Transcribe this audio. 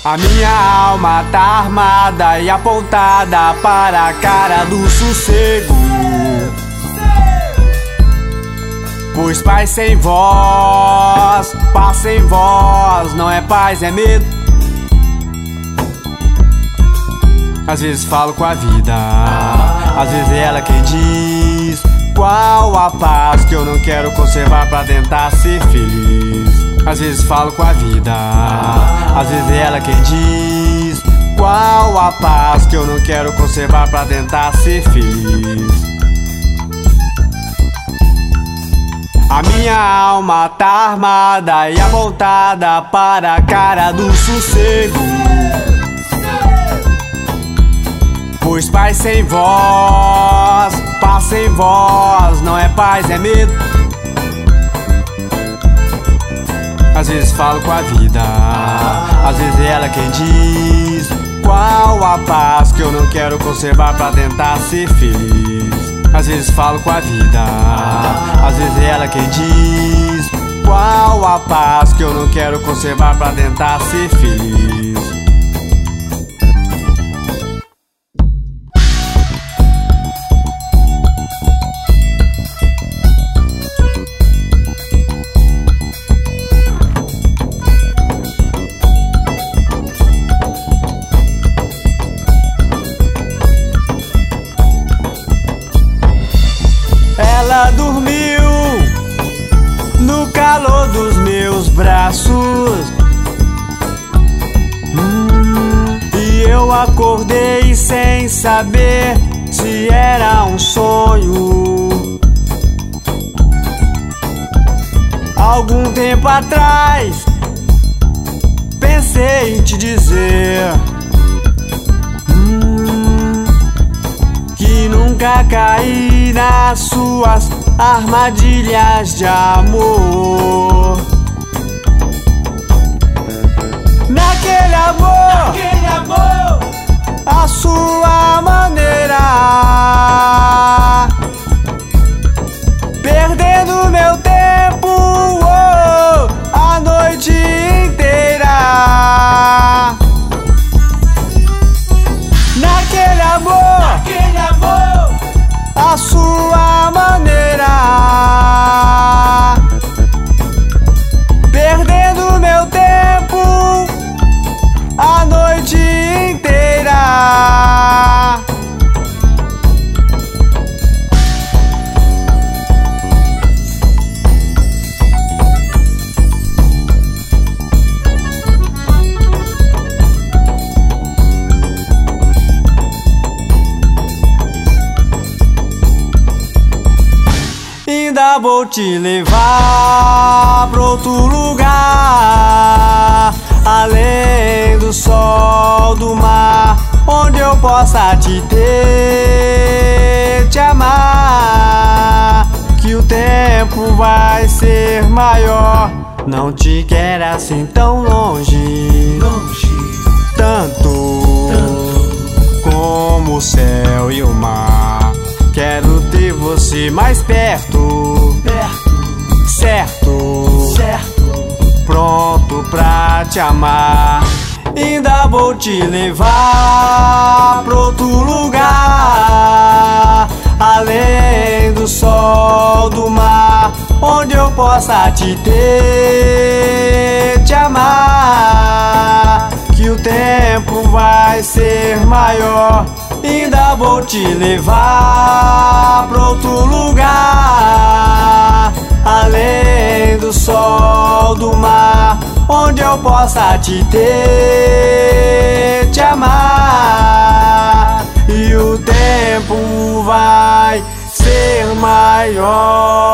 A minha alma tá armada e apontada para a cara do sossego. Pois paz sem voz, paz sem voz, não é paz, é medo. Às vezes falo com a vida, às vezes é ela quem diz qual a paz que eu não quero conservar pra tentar ser feliz. Às vezes falo com a vida, às vezes é ela quem diz qual a paz que eu não quero conservar pra tentar ser feliz. A minha alma tá armada e apontada para a cara do sossego. Pois paz sem voz, paz sem voz, não é paz, é medo. Às vezes falo com a vida, às vezes é ela quem diz qual a paz que eu não quero conservar pra tentar ser feliz. Às vezes falo com a vida, às vezes é ela quem diz qual a paz que eu não quero conservar pra tentar ser feliz. Ela dormiu no calor dos meus braços, e eu acordei sem saber se era um sonho. Algum tempo atrás pensei em te dizer que nunca caí nas suas armadilhas de amor. Naquele amor, a sua maneira, perdendo meu tempo, a noite inteira. Naquele amor, a sua maneira, perdendo meu tempo a noite inteira. Ainda vou te levar pra outro lugar, além do sol, do mar, onde eu possa te ter, te amar. Que o tempo vai ser maior, não te quero assim tão longe, tanto como o céu e o mar. Quero ter você mais perto, certo, pronto pra te amar. Ainda vou te levar pra outro lugar, além do sol, do mar, onde eu possa te ter, te amar. Que o tempo vai ser maior, ainda vou te levar pra outro lugar, além do sol, do mar, onde eu possa te ter, te amar. E o tempo vai ser maior.